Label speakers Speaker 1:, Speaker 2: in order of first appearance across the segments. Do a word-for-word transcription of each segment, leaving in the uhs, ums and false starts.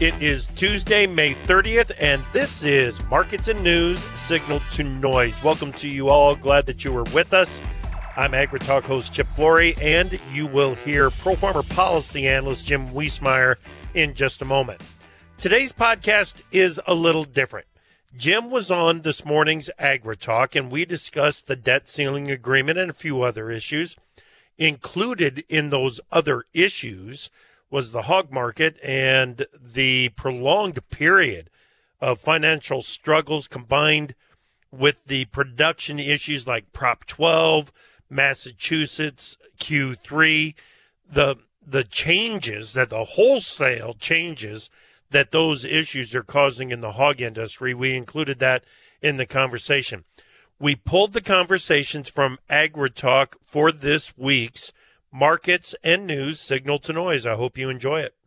Speaker 1: It is Tuesday, May thirtieth, and this is Markets and News, Signal to Noise. Welcome to you all. Glad that you are with us. I'm AgriTalk host Chip Flory, and you will hear Pro Farmer Policy Analyst Jim Wiesemeyer in just a moment. Today's podcast is a little different. Jim was on this morning's AgriTalk, and we discussed the debt ceiling agreement and a few other issues. Included in those other issues was the hog market and the prolonged period of financial struggles combined with the production issues like Prop twelve, Massachusetts Q three, the the changes that the wholesale changes that those issues are causing in the hog industry. We included that in the conversation. We pulled the conversations from AgriTalk for this week's Markets and News Signal to Noise. I hope you enjoy it.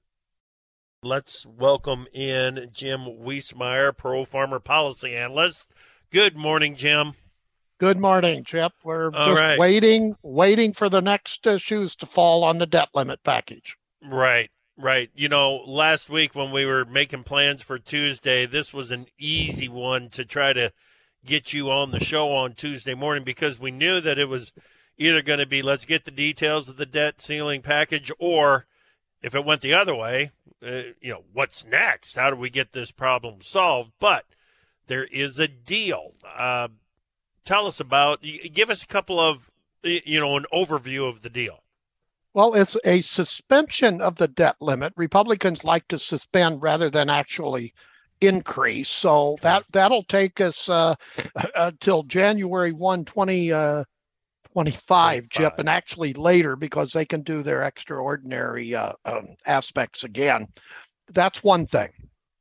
Speaker 1: Let's welcome in Jim Wiesemeyer, Pro Farmer Policy Analyst. Good morning, Jim.
Speaker 2: Good morning, Chip. We're
Speaker 1: All
Speaker 2: just
Speaker 1: right.
Speaker 2: waiting, waiting for the next uh, shoes to fall on the debt limit package.
Speaker 1: Right, right. You know, last week when we were making plans for Tuesday, this was an easy one to try to get you on the show on Tuesday morning because we knew that it was either going to be let's get the details of the debt ceiling package, or if it went the other way, uh, you know, what's next? How do we get this problem solved? But there is a deal. Uh, tell us about, give us a couple of, you know, an overview of the deal.
Speaker 2: Well, it's a suspension of the debt limit. Republicans like to suspend rather than actually increase. So that, that'll take us uh, until January first, twenty twenty-five, Chip, and actually later because they can do their extraordinary uh, um, aspects again. That's one thing.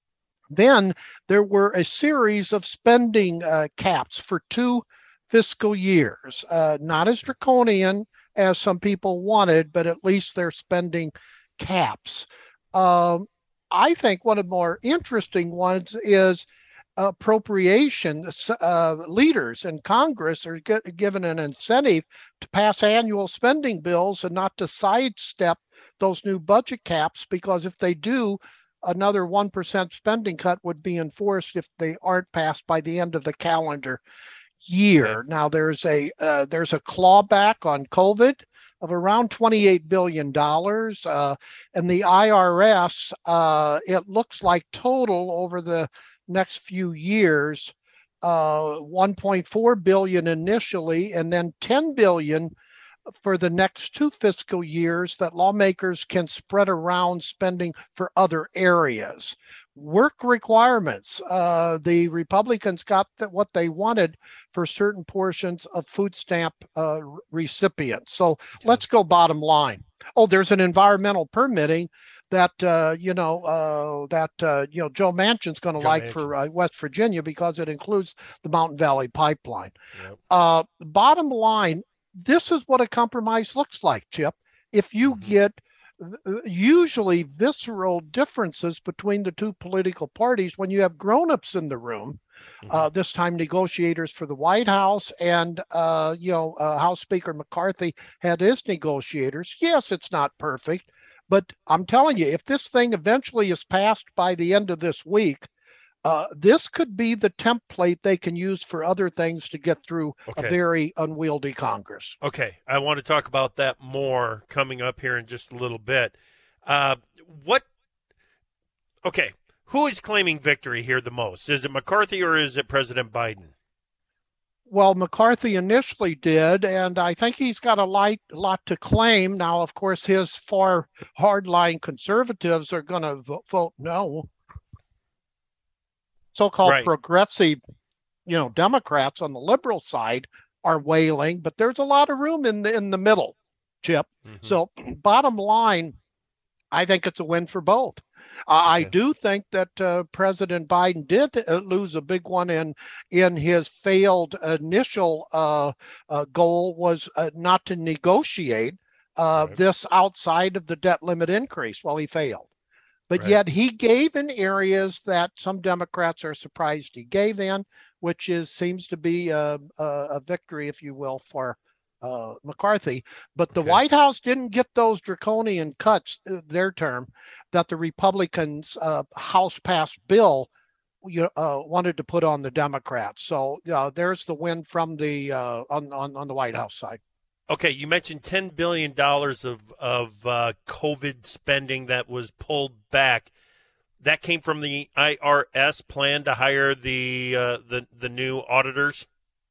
Speaker 2: Then there were a series of spending uh, caps for two fiscal years, uh, not as draconian as some people wanted, but at least they're spending caps. Um, I think one of the more interesting ones is appropriation. Uh, leaders in Congress are get, given an incentive to pass annual spending bills and not to sidestep those new budget caps, because if they do, another one percent spending cut would be enforced if they aren't passed by the end of the calendar year. Okay. Now, there's a uh, there's a clawback on COVID of around twenty-eight billion dollars. Uh, and the I R S, uh, it looks like total over the next few years, uh, one point four billion dollars initially, and then ten billion dollars for the next two fiscal years that lawmakers can spread around spending for other areas. Work requirements. Uh, the Republicans got the, what they wanted for certain portions of food stamp uh, recipients. So okay. Let's go bottom line. Oh, there's an environmental permitting that, uh, you know, uh, that, uh, you know, Joe Manchin's going to like Manchin. for uh, West Virginia because it includes the Mountain Valley Pipeline. Yep. Uh, bottom line, this is what a compromise looks like, Chip. If you mm-hmm. get usually visceral differences between the two political parties when you have grown-ups in the room, mm-hmm. uh, this time negotiators for the White House and, uh, you know, uh, House Speaker McCarthy had his negotiators. Yes, it's not perfect, but I'm telling you, if this thing eventually is passed by the end of this week, uh, this could be the template they can use for other things to get through okay. a very unwieldy Congress.
Speaker 1: Okay, I want to talk about that more coming up here in just a little bit. Uh, what? Okay, who is claiming victory here the most? Is it McCarthy or is it President Biden?
Speaker 2: Well, McCarthy initially did, and I think he's got a light, lot to claim. Now, of course, his far hardline conservatives are going to vote no. So-called right. progressive, you know, Democrats on the liberal side are wailing, but there's a lot of room in the in the middle, Chip. Mm-hmm. So, bottom line, I think it's a win for both. Uh, okay. I do think that uh, President Biden did uh, lose a big one in in his failed initial uh, uh, goal was uh, not to negotiate uh, right. this outside of the debt limit increase. Well, he failed. But right. yet he gave in areas that some Democrats are surprised he gave in, which is seems to be a, a, a victory, if you will, for uh, McCarthy. But the
Speaker 1: Okay.
Speaker 2: White House didn't get those draconian cuts, uh, their term, that the Republicans' uh, House passed bill you uh, wanted to put on the Democrats. So uh, there's the win from the uh, on, on on the White House side.
Speaker 1: Okay, you mentioned ten billion dollars of of uh, COVID spending that was pulled back. That came from the I R S plan to hire the uh, the the new auditors.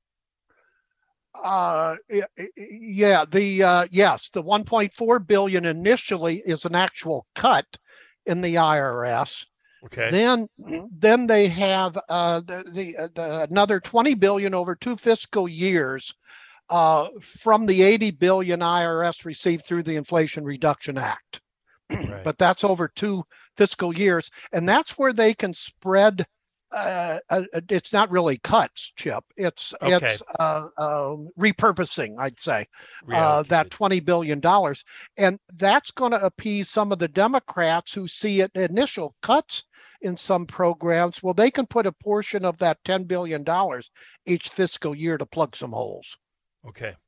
Speaker 2: Uh, yeah, the uh, yes, the one point four billion initially is an actual cut in the I R S.
Speaker 1: Okay.
Speaker 2: Then, then they have uh, the, the, uh, the another twenty billion over two fiscal years uh, from the eighty billion I R S received through the Inflation Reduction Act.
Speaker 1: Right.
Speaker 2: But that's over two fiscal years, and that's where they can spread. Uh, uh, it's not really cuts, Chip. It's
Speaker 1: Okay.
Speaker 2: it's uh, uh, repurposing, I'd say, uh,
Speaker 1: Reallocated.
Speaker 2: that twenty billion dollars, and that's going to appease some of the Democrats who see it initial cuts in some programs. Well, they can put a portion of that ten billion dollars each fiscal year to plug some holes.
Speaker 1: Okay.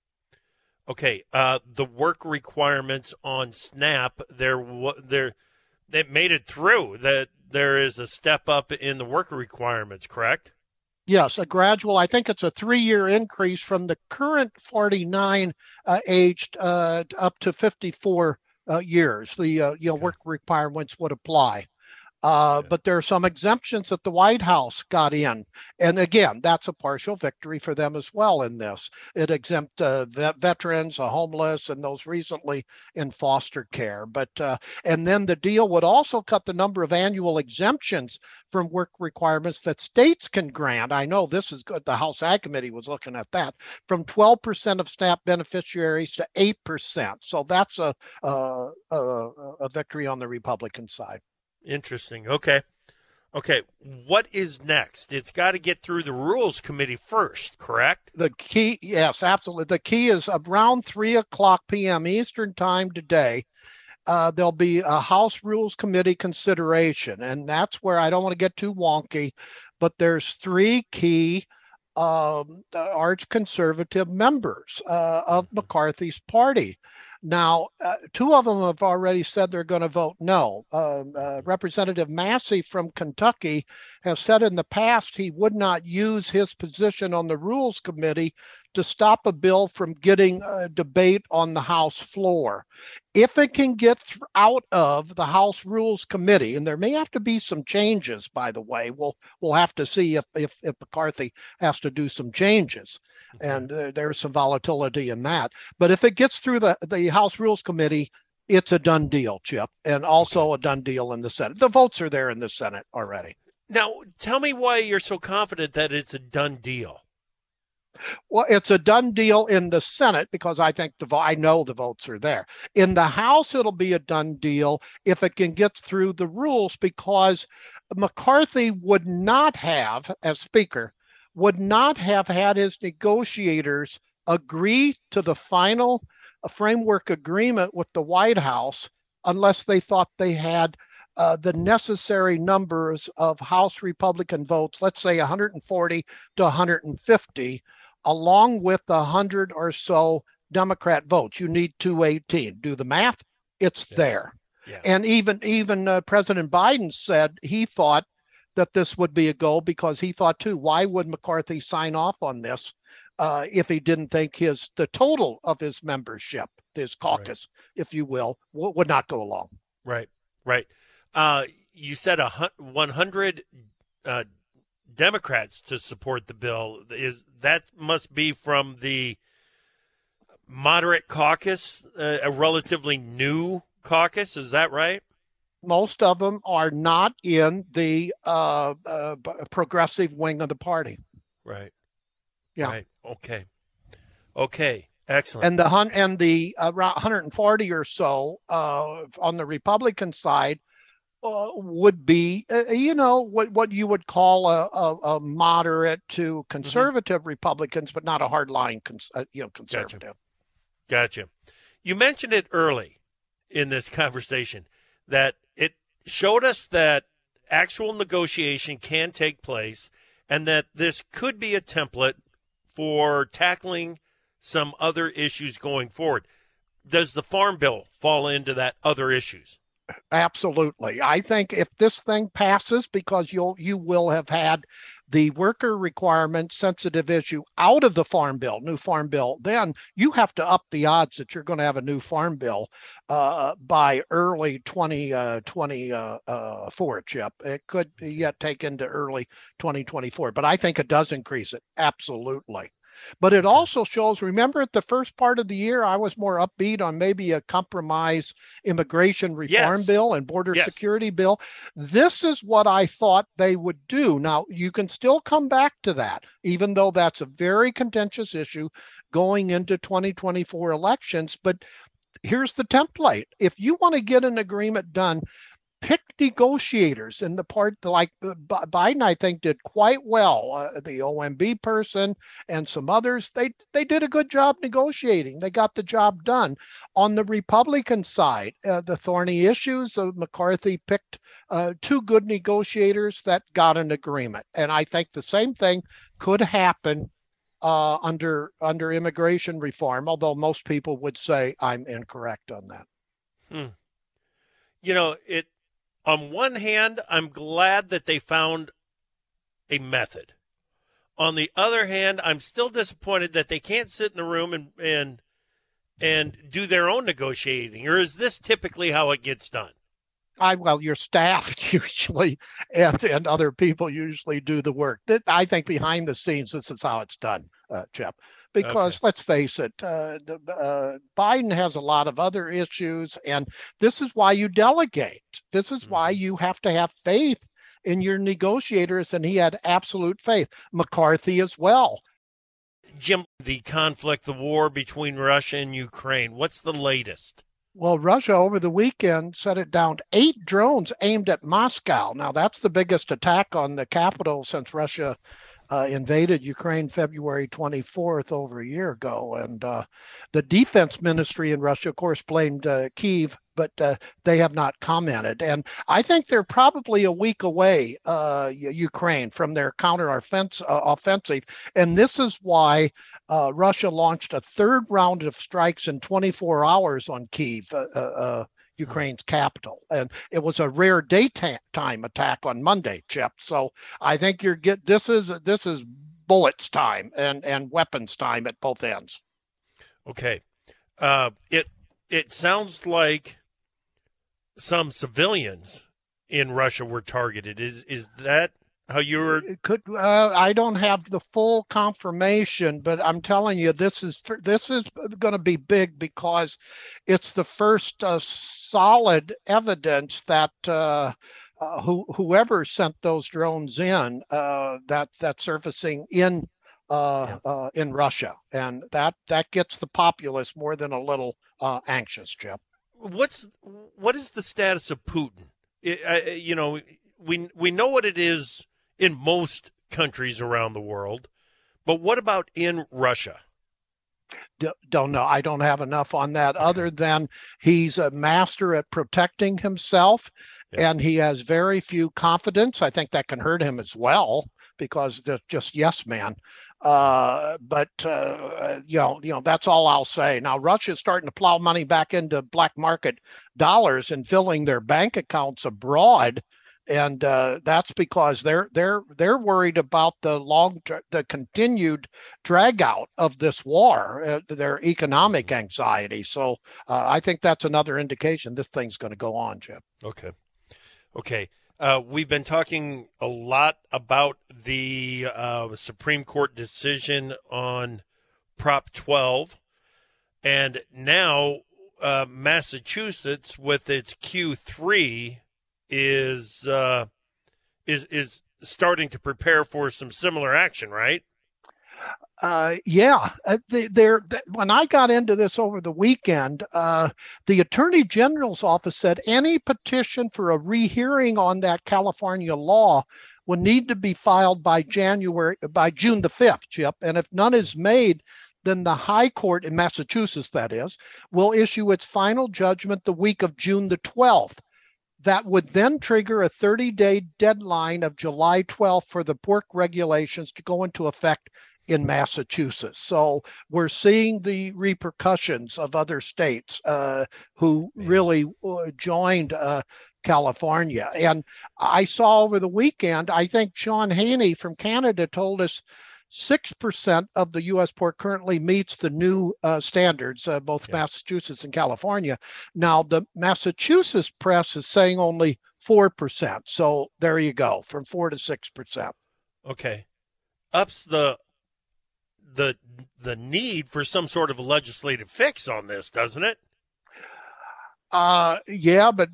Speaker 1: Okay. Uh, the work requirements on SNAP, they're they're they made it through. That there is a step up in the work requirements, correct?
Speaker 2: Yes, a gradual, I think it's a three-year increase from the current forty-nine uh, aged uh, up to fifty-four uh, years. The uh, you know
Speaker 1: Okay.
Speaker 2: work requirements would apply. Uh,
Speaker 1: Yeah.
Speaker 2: But there are some exemptions that the White House got in. And again, that's a partial victory for them as well in this. It exempt uh, vet- veterans, uh, homeless, and those recently in foster care. But uh, and then the deal would also cut the number of annual exemptions from work requirements that states can grant. I know this is good. The House Ag Committee was looking at that, from twelve percent of SNAP beneficiaries to eight percent. So that's a, a, a, a victory on the Republican side.
Speaker 1: Interesting. Okay. Okay. What is next? It's got to get through the Rules Committee first, correct?
Speaker 2: The key, yes, absolutely. The key is around three o'clock p m. Eastern time today. Uh, there'll be a House Rules Committee consideration, and that's where I don't want to get too wonky, but there's three key um, arch conservative members uh, of McCarthy's party. Now, uh, two of them have already said they're going to vote no. Uh, uh, Representative Massey from Kentucky has said in the past he would not use his position on the Rules Committee to stop a bill from getting a debate on the House floor. If it can get th- out of the House Rules Committee, and there may have to be some changes, by the way, we'll we'll have to see if if, if McCarthy has to do some changes,
Speaker 1: Okay.
Speaker 2: and uh, there's some volatility in that. But if it gets through the the House Rules Committee, it's a done deal, Chip, and also a done deal in the Senate. The votes are there in the Senate already.
Speaker 1: Now, tell me why you're so confident that it's a done deal.
Speaker 2: Well, it's a done deal in the Senate because I think the vo- I know the votes are there. In the House, it'll be a done deal if it can get through the rules, because McCarthy would not have, as Speaker, would not have had his negotiators agree to the final framework agreement with the White House unless they thought they had uh, the necessary numbers of House Republican votes, let's say one hundred forty to one hundred fifty, along with the one hundred or so Democrat votes. You need two eighteen. Do the math, it's
Speaker 1: Yeah.
Speaker 2: there.
Speaker 1: Yeah.
Speaker 2: And even even uh, President Biden said he thought that this would be a goal because he thought too, why would McCarthy sign off on this uh, if he didn't think his the total of his membership, his caucus, right. if you will, w- would not go along.
Speaker 1: Right, right. Uh, you said a one hundred uh, Democrats to support the bill. Is that must be from the moderate caucus, uh, a relatively new caucus? Is that right?
Speaker 2: Most of them are not in the uh, uh, progressive wing of the party.
Speaker 1: Right.
Speaker 2: Yeah.
Speaker 1: Right. Okay. Okay. Excellent.
Speaker 2: And the hun- and the uh, around one hundred forty or so uh, on the Republican side uh, would be, uh, you know, what what you would call a, a, a moderate to conservative mm-hmm. Republicans, but not a hardline, cons- uh, you know, conservative.
Speaker 1: Gotcha. Gotcha. You mentioned it early in this conversation that it showed us that actual negotiation can take place and that this could be a template for tackling some other issues going forward. Does the Farm Bill fall into that other issues?
Speaker 2: Absolutely. I think if this thing passes, because you'll you will have had the worker requirement sensitive issue out of the Farm Bill, new Farm Bill, then you have to up the odds that you're going to have a new Farm Bill uh, by early twenty twenty-four, Chip. It could yet take into early twenty twenty-four, but I think it does increase it. Absolutely. But it also shows, remember at the first part of the year, I was more upbeat on maybe a compromise immigration reform
Speaker 1: Yes.
Speaker 2: bill and border
Speaker 1: Yes.
Speaker 2: security bill. This is what I thought they would do. Now, you can still come back to that, even though that's a very contentious issue going into twenty twenty-four elections. But here's the template. If you want to get an agreement done, pick negotiators in the part like Biden, I think, did quite well. Uh, the O M B person and some others, they they did a good job negotiating. They got the job done. On the Republican side, uh, the thorny issues of McCarthy picked uh, two good negotiators that got an agreement. And I think the same thing could happen uh, under under immigration reform, although most people would say I'm incorrect on that.
Speaker 1: Hmm. You know, it. On one hand, I'm glad that they found a method. On the other hand, I'm still disappointed that they can't sit in the room and and and do their own negotiating. Or is this typically how it gets done?
Speaker 2: I well, your staff usually and and other people usually do the work. I think behind the scenes, this is how it's done, uh, Chip. Because okay. Let's face it, uh, the, uh, Biden has a lot of other issues, and this is why you delegate. This is mm-hmm. why you have to have faith in your negotiators, and he had absolute faith. McCarthy as well.
Speaker 1: Jim, the conflict, the war between Russia and Ukraine, what's the latest?
Speaker 2: Well, Russia over the weekend set it down eight drones aimed at Moscow. Now, that's the biggest attack on the capital since Russia Uh, invaded Ukraine February twenty-fourth, over a year ago. And uh, the defense ministry in Russia, of course, blamed uh, Kyiv, but uh, they have not commented. And I think they're probably a week away, uh, Ukraine, from their counter-offensive. Uh, offensive. And this is why uh, Russia launched a third round of strikes in twenty-four hours on Kyiv, uh, uh, Ukraine's capital. And it was a rare daytime attack on Monday, Chip. So I think you're get this is this is bullets time and, and weapons time at both ends.
Speaker 1: Okay. Uh, it it sounds like some civilians in Russia were targeted. Is is that how you were?
Speaker 2: It could uh, I don't have the full confirmation, but I'm telling you, this is this is going to be big because it's the first uh, solid evidence that uh, uh, who, whoever sent those drones in uh, that that surfacing in uh, yeah. uh, in Russia, and that that gets the populace more than a little uh, anxious, Chip.
Speaker 1: What's what is the status of Putin? It, uh, you know, we we know what it is in most countries around the world, but what about in Russia?
Speaker 2: D- don't know. I don't have enough on that okay. other than he's a master at protecting himself yeah. and he has very few confidence. I think that can hurt him as well because they're just yes man. Uh, but, uh, you know, you know, that's all I'll say. Now, Russia's starting to plow money back into black market dollars and filling their bank accounts abroad. And uh, that's because they're they're they're worried about the long the continued drag out of this war, uh, their economic anxiety. So uh, I think that's another indication this thing's going to go on, Jim.
Speaker 1: Okay, okay. Uh, we've been talking a lot about the uh, Supreme Court decision on Prop twelve, and now uh, Massachusetts with its Q three. is uh, is is starting to prepare for some similar action, right?
Speaker 2: Uh, yeah, uh, they, they're, they, when I got into this over the weekend, uh, the Attorney General's office said any petition for a rehearing on that California law would need to be filed by January by June the fifth, Chip. And if none is made, then the High Court in Massachusetts, that is, will issue its final judgment the week of June the twelfth. That would then trigger a thirty-day deadline of July twelfth for the pork regulations to go into effect in Massachusetts. So we're seeing the repercussions of other states uh, who really uh, joined uh, California. And I saw over the weekend, I think Sean Haney from Canada told us six percent of the U S port currently meets the new uh, standards, uh, both yeah. Massachusetts and California. Now, the Massachusetts press is saying only four percent. So there you go, from four to six percent.
Speaker 1: Okay. Ups the the the need for some sort of a legislative fix on this, doesn't it?
Speaker 2: Uh, yeah, but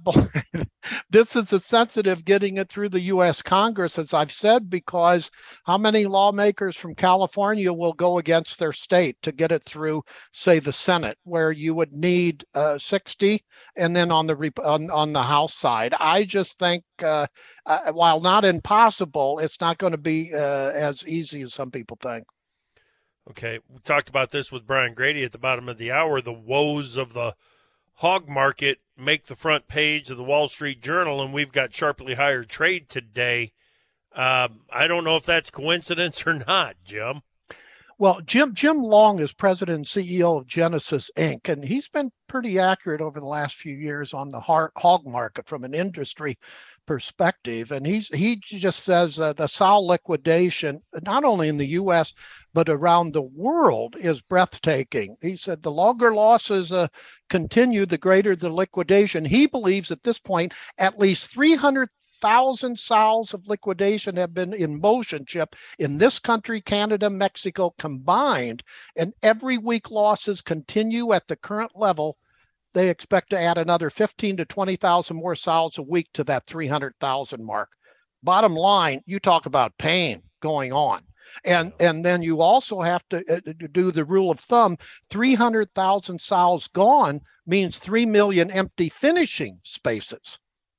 Speaker 2: this is a sensitive getting it through the U S Congress, as I've said, because how many lawmakers from California will go against their state to get it through, say, the Senate, where you would need uh, sixty, and then on the on, on the House side, I just think, uh, uh, while not impossible, it's not going to be uh, as easy as some people think.
Speaker 1: Okay, we talked about this with Brian Grady at the bottom of the hour. The woes of the hog market make the front page of the Wall Street Journal, and we've got sharply higher trade today. Um, I don't know if that's coincidence or not, Jim.
Speaker 2: Well, Jim Jim Long is president and C E O of Genesis Incorporated, and he's been pretty accurate over the last few years on the hog market from an industry perspective. And he's he just says uh, the sow liquidation, not only in the U S, but around the world, is breathtaking. He said the longer losses uh, continue, the greater the liquidation. He believes at this point, at least three hundred thousand sows of liquidation have been in motion, Chip, in this country, Canada, Mexico combined. And every week losses continue at the current level. They expect to add another fifteen to twenty thousand more sows a week to that three hundred thousand mark. Bottom line, you talk about pain going on. And and then you also have to uh, do the rule of thumb. three hundred thousand sows gone means three million empty finishing spaces.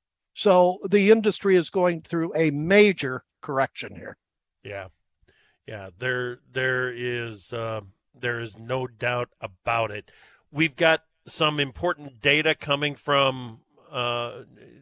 Speaker 2: So the industry is going through a major correction here.
Speaker 1: Yeah, yeah. There there is uh, there is no doubt about it. We've got some important data coming from uh,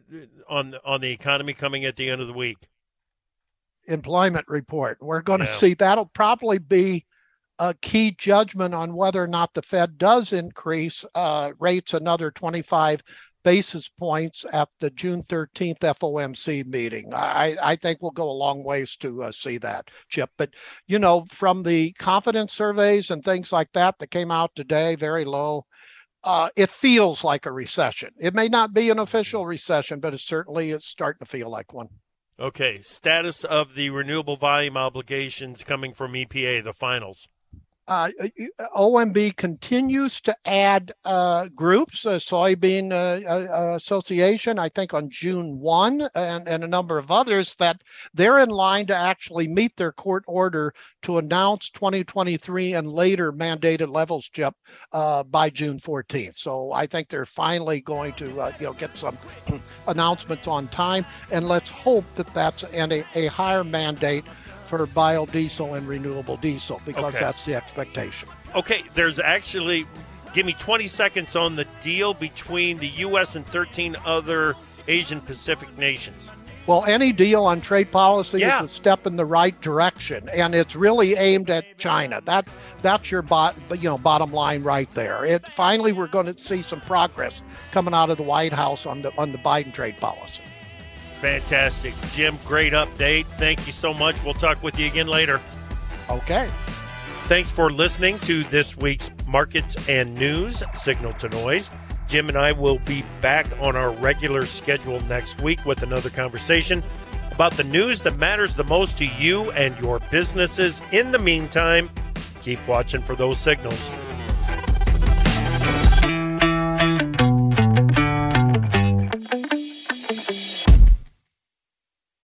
Speaker 1: on on the economy coming at the end of the week.
Speaker 2: Employment report. We're going to
Speaker 1: yeah.
Speaker 2: see that'll probably be a key judgment on whether or not the Fed does increase uh, rates another twenty-five basis points at the June thirteenth F O M C meeting. I, I think we'll go a long ways to uh, see that, Chip. But, you know, from the confidence surveys and things like that that came out today, very low, uh, it feels like a recession. It may not be an official recession, but it certainly is starting to feel like one.
Speaker 1: Okay, status of the renewable volume obligations coming from E P A, the finals.
Speaker 2: Uh, O M B continues to add uh, groups, uh, Soybean uh, uh, Association, I think on June first, and, and a number of others, that they're in line to actually meet their court order to announce twenty twenty-three and later mandated levels, Chip, uh, by June fourteenth. So I think they're finally going to uh, you know, get some announcements on time, and let's hope that that's an, a, a higher mandate for biodiesel and renewable diesel, because okay. that's the expectation.
Speaker 1: Okay, there's actually, give me twenty seconds on the deal between the U S and thirteen other Asian Pacific nations.
Speaker 2: Well, any deal on trade policy
Speaker 1: yeah.
Speaker 2: is a step in the right direction, and it's really aimed at China. That that's your bot, you know, bottom line right there. It finally we're going to see some progress coming out of the White House on the on the Biden trade policy.
Speaker 1: Fantastic. Jim, great update. Thank you so much. We'll talk with you again later.
Speaker 2: Okay.
Speaker 1: Thanks for listening to this week's Markets and News, Signal to Noise. Jim and I will be back on our regular schedule next week with another conversation about the news that matters the most to you and your businesses. In the meantime, keep watching for those signals.